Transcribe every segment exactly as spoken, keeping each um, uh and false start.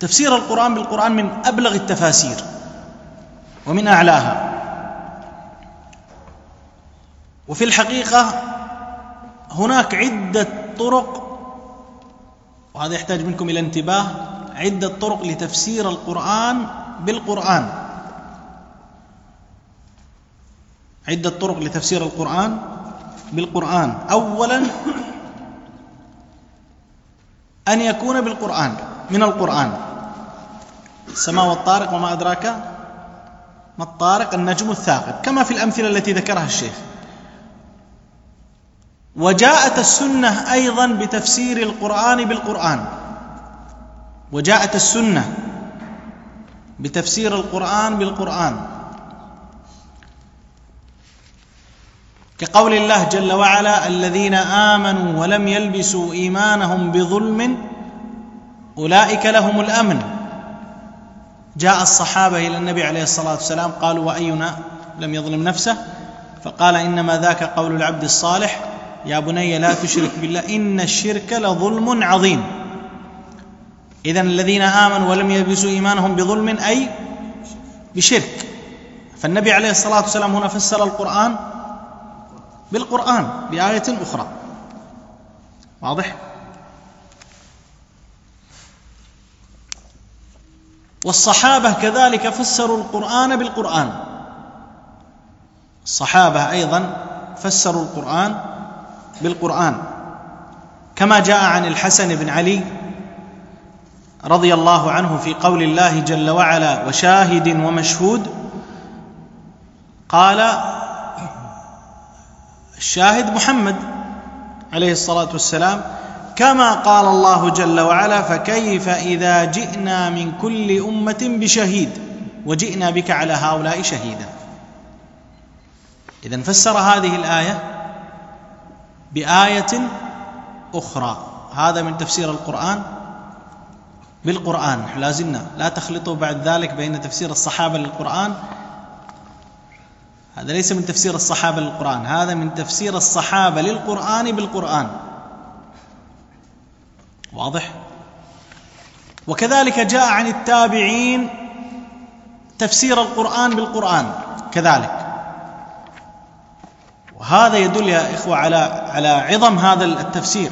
تفسير القرآن بالقرآن من أبلغ التفاسير ومن أعلاها. وفي الحقيقة هناك عدة طرق، وهذا يحتاج منكم إلى انتباه، عدة طرق لتفسير القرآن بالقرآن. عدة طرق لتفسير القرآن بالقرآن. أولا أن يكون بالقرآن، من القرآن. السماء والطارق وما أدراك ما الطارق، النجم الثاقب، كما في الأمثلة التي ذكرها الشيخ. وجاءت السنة أيضا بتفسير القرآن بالقرآن، وجاءت السنة بتفسير القرآن بالقرآن، كقول الله جل وعلا: الذين آمنوا ولم يلبسوا إيمانهم بظلم أولئك لهم الأمن. جاء الصحابة إلى النبي عليه الصلاة والسلام قالوا: وأينا لم يظلم نفسه؟ فقال: إنما ذاك قول العبد الصالح يا بني لا تشرك بالله إن الشرك لظلم عظيم. إذن الذين آمنوا ولم يلبسوا إيمانهم بظلم أي بشرك. فالنبي عليه الصلاة والسلام هنا فسر القرآن بالقرآن بآية أخرى. واضح؟ والصحابة كذلك فسروا القرآن بالقرآن. الصحابة أيضا فسروا القرآن بالقرآن، كما جاء عن الحسن بن علي رضي الله عنه في قول الله جل وعلا: وشاهد ومشهود. قال الشاهد محمد عليه الصلاة والسلام، كما قال الله جل وعلا: فكيف إذا جئنا من كل أمة بشهيد وجئنا بك على هؤلاء شهيدا. إذن فسر هذه الآية بآية أخرى. هذا من تفسير القرآن بالقرآن. نحن لازلنا لا تخلطوا بعد ذلك بين تفسير الصحابة للقرآن. هذا ليس من تفسير الصحابة للقرآن، هذا من تفسير الصحابة للقرآن بالقرآن. واضح؟ وكذلك جاء عن التابعين تفسير القرآن بالقرآن كذلك. وهذا يدل يا إخوة على على عظم هذا التفسير.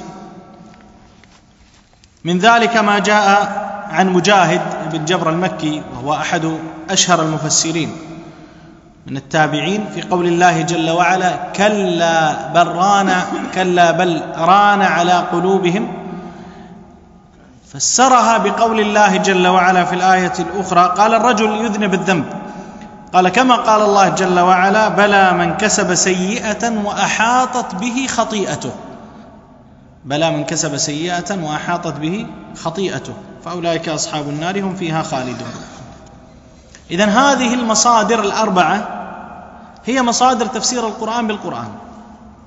من ذلك ما جاء عن مجاهد بن جبر المكي، وهو أحد أشهر المفسرين من التابعين، في قول الله جل وعلا: كلا بل ران كلا بل ران على قلوبهم. فسرها بقول الله جل وعلا في الآية الأخرى: قال الرجل يذنب الذنب، قال كما قال الله جل وعلا: بلى من كسب سيئة وأحاطت به خطيئته. بلى من كسب سيئة وأحاطت به خطيئته فأولئك أصحاب النار هم فيها خالدون. إذن هذه المصادر الأربعة هي مصادر تفسير القرآن بالقرآن.